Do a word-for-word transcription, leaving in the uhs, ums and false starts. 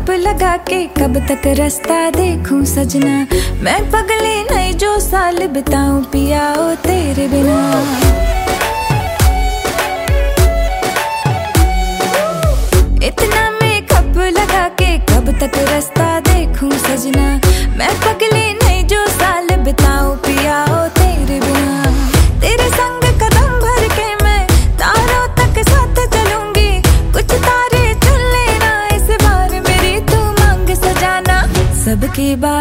Cup लगा के कब तक रास्ता देखूं सजना, मैं पगली नहीं जो साल बिताऊं पिया ओ तेरे बिना। इतना मैं कप लगा के कब तक रास्ता देखूं सजना, मैं पगली नहीं जो साल बिताऊं पिया ओ तेरे बिना। तेरे संग कदम भर के मैं तारों तक साथ चलूंगी, कुछ तारे चुन लेना इस बार मेरी तू मांग सजाना। सबकी बात